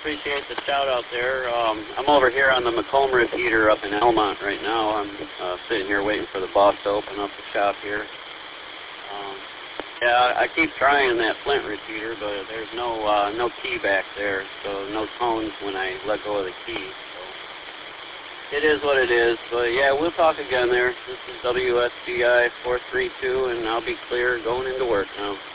appreciate the shout out there. I'm over here on the Macomb repeater up in Elmont right now. I'm sitting here waiting for the boss to open up the shop here. Yeah, I keep trying that Flint repeater, but there's no key back there, so no tones when I let go of the key. So it is what it is. But yeah, we'll talk again there. This is WSGI 432, and I'll be clear going into work now.